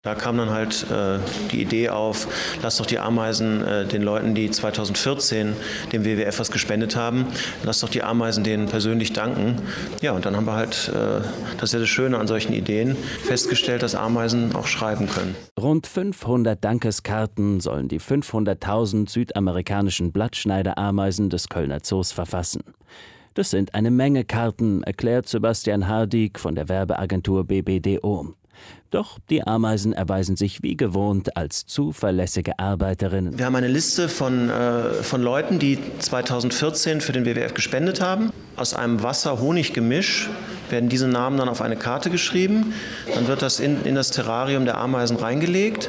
Da kam dann halt die Idee auf, lass doch die Ameisen den Leuten, die 2014 dem WWF was gespendet haben, lass doch die Ameisen denen persönlich danken. Ja, und dann haben wir halt, das ist ja das Schöne an solchen Ideen, festgestellt, dass Ameisen auch schreiben können. Rund 500 Dankeskarten sollen die 500.000 südamerikanischen Blattschneiderameisen des Kölner Zoos verfassen. Das sind eine Menge Karten, erklärt Sebastian Hardig von der Werbeagentur BBDO. Doch die Ameisen erweisen sich wie gewohnt als zuverlässige Arbeiterinnen. Wir haben eine Liste von Leuten, die 2014 für den WWF gespendet haben. Aus einem Wasser-Honig-Gemisch werden diese Namen dann auf eine Karte geschrieben. Dann wird das in das Terrarium der Ameisen reingelegt.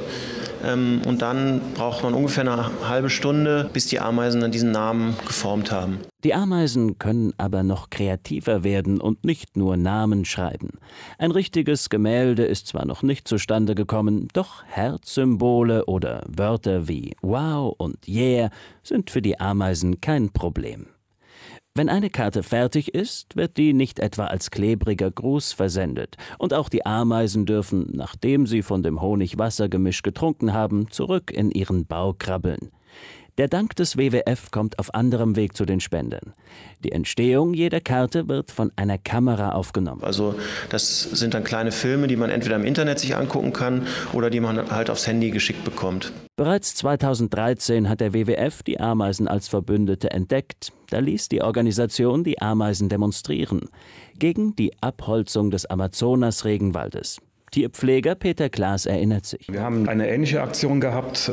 Und dann braucht man ungefähr eine halbe Stunde, bis die Ameisen dann diesen Namen geformt haben. Die Ameisen können aber noch kreativer werden und nicht nur Namen schreiben. Ein richtiges Gemälde ist zwar noch nicht zustande gekommen, doch Herzsymbole oder Wörter wie Wow und Yeah sind für die Ameisen kein Problem. Wenn eine Karte fertig ist, wird die nicht etwa als klebriger Gruß versendet. Und auch die Ameisen dürfen, nachdem sie von dem Honig-Wasser-Gemisch getrunken haben, zurück in ihren Bau krabbeln. Der Dank des WWF kommt auf anderem Weg zu den Spendern. Die Entstehung jeder Karte wird von einer Kamera aufgenommen. Also das sind dann kleine Filme, die man entweder im Internet sich angucken kann oder die man halt aufs Handy geschickt bekommt. Bereits 2013 hat der WWF die Ameisen als Verbündete entdeckt. Da ließ die Organisation die Ameisen demonstrieren gegen die Abholzung des Amazonas-Regenwaldes. Tierpfleger Peter Klaas erinnert sich. Wir haben eine ähnliche Aktion gehabt.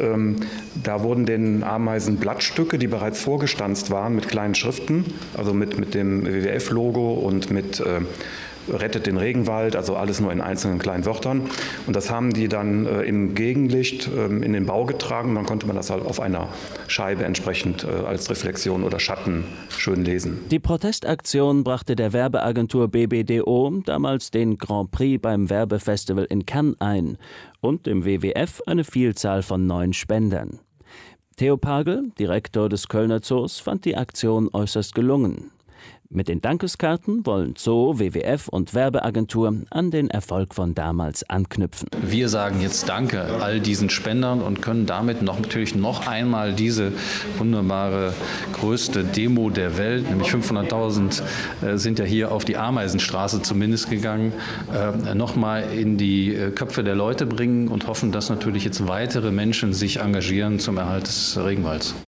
Da wurden den Ameisen Blattstücke, die bereits vorgestanzt waren, mit kleinen Schriften, also mit dem WWF-Logo und mit Rettet den Regenwald, also alles nur in einzelnen kleinen Wörtern. Und das haben die dann im Gegenlicht in den Bau getragen. Dann konnte man das halt auf einer Scheibe entsprechend als Reflexion oder Schatten schön lesen. Die Protestaktion brachte der Werbeagentur BBDO damals den Grand Prix beim Werbefestival in Cannes ein und dem WWF eine Vielzahl von neuen Spendern. Theo Pagel, Direktor des Kölner Zoos, fand die Aktion äußerst gelungen. Mit den Dankeskarten wollen Zoo, WWF und Werbeagentur an den Erfolg von damals anknüpfen. Wir sagen jetzt Danke all diesen Spendern und können damit natürlich noch einmal diese wunderbare größte Demo der Welt, nämlich 500.000 sind ja hier auf die Ameisenstraße zumindest gegangen, noch mal in die Köpfe der Leute bringen und hoffen, dass natürlich jetzt weitere Menschen sich engagieren zum Erhalt des Regenwalds.